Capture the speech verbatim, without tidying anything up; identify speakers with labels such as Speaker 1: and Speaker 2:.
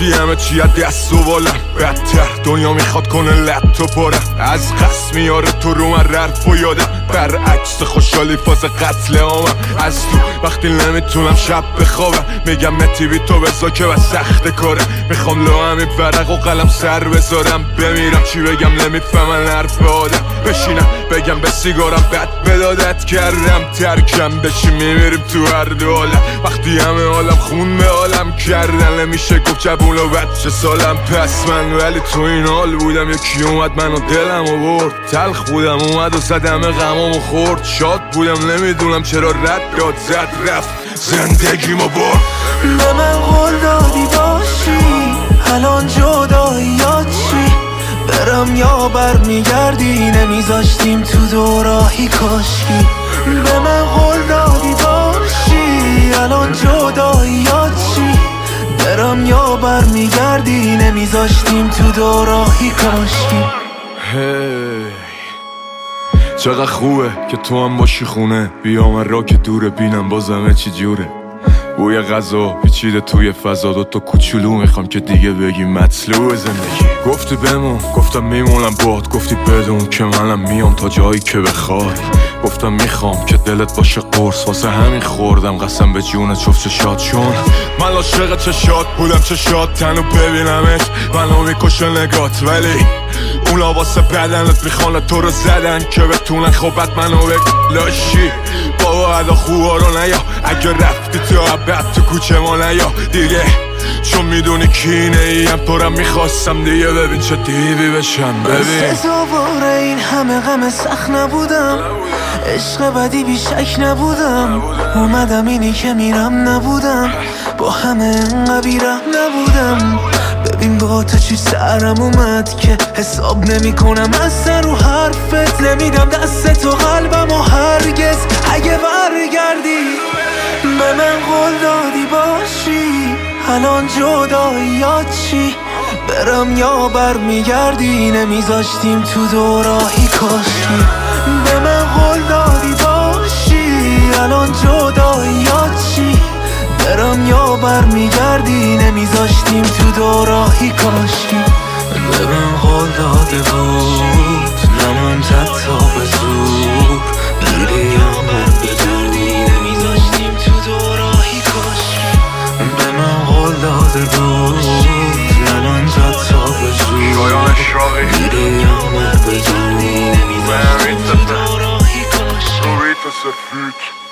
Speaker 1: وقتی همه چی از دست و بالم بدتر دنیا میخواد کنه لط و پارم از قصد میاره تو رو من ررف و یادم برعکس خوشحالی فاز قتل عامم از تو وقتی نمیتونم شب بخوابم میگم متی بی تو بزا که و سخت کاره میخوام لو همین ورق و قلم سر بذارم بمیرم چی بگم نمیفهمن حرف آدم بشینم بگم به سیگارم بد بدادت کردم ترکم بشی میمیریم تو هر دو حالم وقتی همه حالم خون به حالم کردن نمیشه گفت جبون و بچه سالم پس من ولی تو این حال بودم یکی اومد منو دلم و برد تلخ بودم اومد و زدم غمامو خورد شاد بودم نمیدونم چرا رد داد زد رفت زندگیمو برد
Speaker 2: به من قول دادی باشی الان جداییات چی برم یا بر میگردی نمیذاشتیم تو دوراهی کاشکی به من قول دادی باشی الان جداییات چی برم یا بر میگردی نمیذاشتیم تو دوراهی کاشکی
Speaker 1: هی چقدر خوبه که تو هم باشی خونه بیا من را که دوره بینم بازمه چی جوره بوی غذا پیچیده توی فضا دوتا کوچولو میخوام که دیگه بگی مطلوب زندگی گفتی بمون گفتم میمونم باد گفتی بدون که منم میام تا جایی که بخوای گفتم میخوام که دلت باشه قرص واسه همین خوردم قسم به جون چفت چشات چون من عاشق چشات بودم چشات تنو ببینمش منو میکشه نگات ولی اونا واسه بدنت میخوانه تو رو زدن که بتونن خوبت منو بلاشی بابا ادا خوبا رو نیا اگه رفتی تو عبد تو کوچه ما نیا دیگه چون میدونی کینه ایم تو رو میخواستم دیگه ببین چه دیوی بشم ببین
Speaker 2: سزاوار این همه غم سخت نبودم عشق بدی بیشک نبودم اومدم اینی که میرم نبودم با همه انقدر بیرم نبودم ببین با تو چی سرم اومد که حساب نمی کنم از سر رو حرفت نمیدم دست تو قلبم و هرگز اگه برگردی به من قول دادی باشی الان جداییات چی برم یا بر میگردی نمیذاشتیم تو دوراهی کاشکی به من قول دادی باشی الان جداییات چی برم یا بر میگردی نمیذاشتیم تو دوراهی کاشکی به من قول داده بود نموندد تا به زور دیدی یا من بدونی نمیذاشتیم تو دوراهی کاشکی به من قول داده بود نموندد تا به زور دیدی یا من بدونی نمیذاشتیم تو دوراهی کاشکی